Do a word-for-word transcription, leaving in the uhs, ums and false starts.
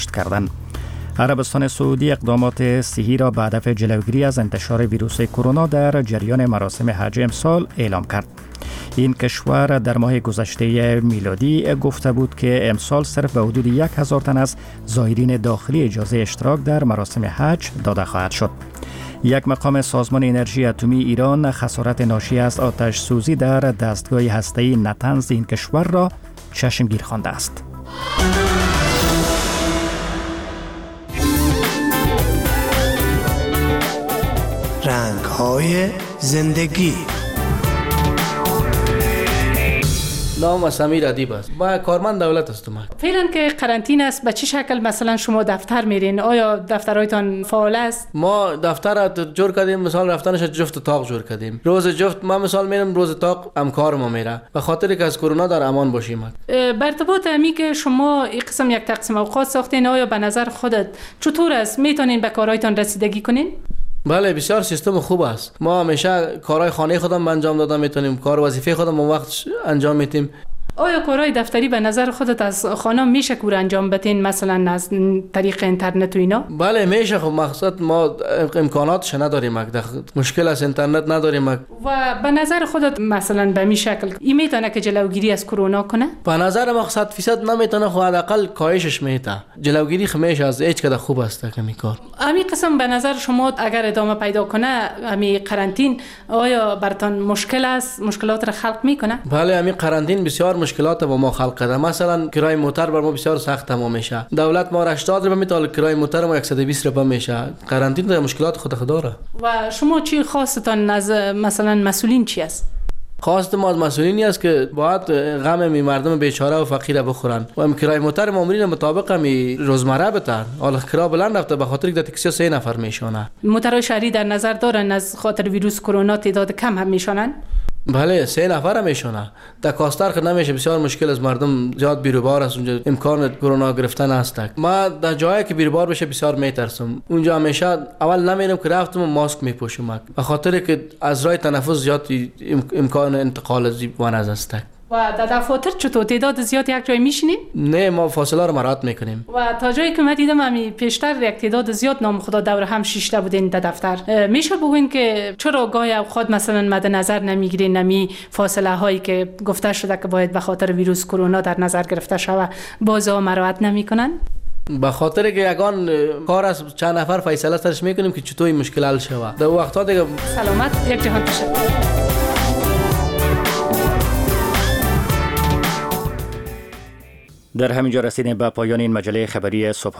کردند. عربستان سعودی اقدامات صحی را به هدف جلوگیری از انتشار ویروس کرونا در جریان مراسم حج امسال اعلام کرد. این کشور در ماه گذشته میلادی گفته بود که امسال صرف به حدود یک هزار تن از زائرین داخلی اجازه اشتراک در مراسم حج داده خواهد شد. یک مقام سازمان انرژی اتمی ایران خسارت ناشی از آتش سوزی در دستگاه هسته‌ای نتنز این کشور را چشمگیر خوانده است. رنگ‌های زندگی. نام سمیر ادیب است. با کارمند دولت هستم. فعلا که قرنطینه است به چه شکل مثلا شما دفتر میرین؟ آیا دفترهایتان فعال است؟ ما دفتر را جور کردیم، مثلا رفتنش جفت اتاق جور کردیم. روز جفت ما مثلا میرم، روز اتاق همکار ما میره به خاطر که از کرونا در امان باشیم. بر ارتباط امی که شما این قسم یک تقسیم اوقات ساختین، آیا به نظر خودت چطور است میتونین به کارهایتان رسیدگی کنین؟ بله، بسیار سیستم خوب است. ما همیشه کارهای خانه خودم انجام دادم میتونیم، کار وظیفه خودم اون وقت انجام میتیم. آیا کارهای دفتری به نظر خودت از خانه میشه کور انجام بدین، مثلا از طریق اینترنت و اینا؟ بله میشه. خب مقصد ما امکاناتش نداریم، مشکل از اینترنت نداریم. و به نظر خودت مثلا به می شکل این میتونه که جلوگیری از کرونا کنه؟ به نظر ما صد فیصد نمیتونه، خو حداقل کاهشش میته. جلوگیری خمیش از هیچ کده خوب است که می کار. امی قسم به نظر شما اگر ادامه پیدا کنه امی قرنطین، آیا براتون مشکل است، مشکلات را خلق میکنه؟ بله، امی قرنطین بسیار مشکلات با ما خلق کرده. مثلا کرای موتر بر ما بسیار سخت تمام میشه. دولت ما هشتاد روپیه میتونه، کرای موتر ما صد و بیست روپیه میشه. قرنطین در مشکلات خود خود داره. و شما چی خواستتان از مثلا مسئولین چی است؟ خواست ما از مسئولینی است که باید غم می مردم بیچاره و فقیر بخورن و ام کرای موتر مامورین مطابق می روزمره بتن. حالا کرا بلند رفته به خاطر که تاکسی سه نفر میشونه. موترهای شهری در نظر دارن از خاطر ویروس کرونا تعداد کم هم میشونن؟ بله، سه نفر هم میشونه. در کاستر خود نمیشه، بسیار مشکل از مردم زیاد بیروبار است اونجا، امکان کرونا گرفتن است. ما در جایی که بیروبار بشه بسیار میترسم. اونجا همیشه اول نمیرم که رفتم ماسک میپوشم به خاطر که از راه تنفس زیاد امکان انتقال وانز است. و در دفاتر چطور تعداد زیاد یک جای میشینین؟ نه، ما فاصله رو مراعات میکنیم. و تا جایی که من دیدم همی پیشتر یک تعداد زیاد نام خدا دور هم شیشته بودین در دفتر. میشه بگوین که چرا گاهی اوقات مثلا مد نظر نمیگیرین نمی فاصله هایی که گفته شده که باید به خاطر ویروس کرونا در نظر گرفته شود بازا مراعات نمیکنن؟ به خاطر که یگان کار از چند نفر فیصله سرش میکنیم که چطور این مشکل حل شود. در وقتا دیگه سلامت. یک جهان تشکر. در همینجا رسیدیم به پایان این مجله خبری صبح.